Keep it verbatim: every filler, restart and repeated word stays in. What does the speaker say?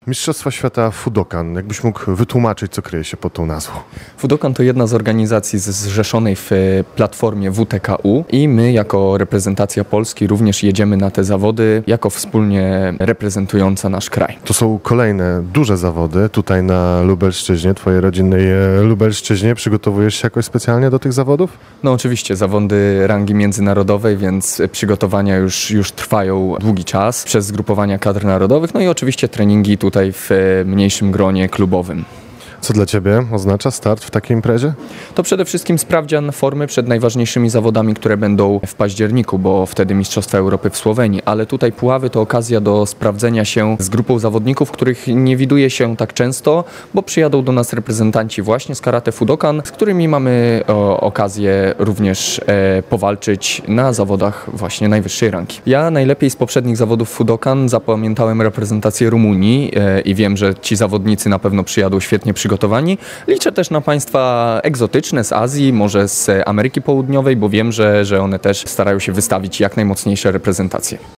Mistrzostwa Świata Fudokan. Jakbyś mógł wytłumaczyć, co kryje się pod tą nazwą? Fudokan to jedna z organizacji zrzeszonej w platformie W T K U i my jako reprezentacja Polski również jedziemy na te zawody jako wspólnie reprezentująca nasz kraj. To są kolejne duże zawody tutaj na Lubelszczyźnie, twojej rodzinnej Lubelszczyźnie. Przygotowujesz się jakoś specjalnie do tych zawodów? No oczywiście, zawody rangi międzynarodowej, więc przygotowania już, już trwają długi czas przez zgrupowania kadr narodowych, no i oczywiście treningi tutaj tutaj w mniejszym gronie klubowym. Co dla Ciebie oznacza start w takiej imprezie? To przede wszystkim sprawdzian formy przed najważniejszymi zawodami, które będą w październiku, bo wtedy Mistrzostwa Europy w Słowenii, ale tutaj Puławy to okazja do sprawdzenia się z grupą zawodników, których nie widuje się tak często, bo przyjadą do nas reprezentanci właśnie z Karate Fudokan, z którymi mamy o, okazję również e, powalczyć na zawodach właśnie najwyższej rangi. Ja najlepiej z poprzednich zawodów Fudokan zapamiętałem reprezentację Rumunii e, i wiem, że ci zawodnicy na pewno przyjadą świetnie przygotowani. Przygotowani. Liczę też na państwa egzotyczne z Azji, może z Ameryki Południowej, bo wiem, że, że one też starają się wystawić jak najmocniejsze reprezentacje.